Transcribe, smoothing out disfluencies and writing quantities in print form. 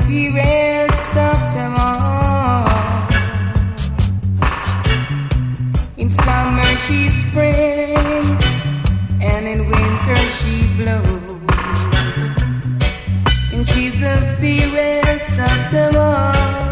fairest of them all. In summer she springs, and in winter she blows. And she's the fairest of them all.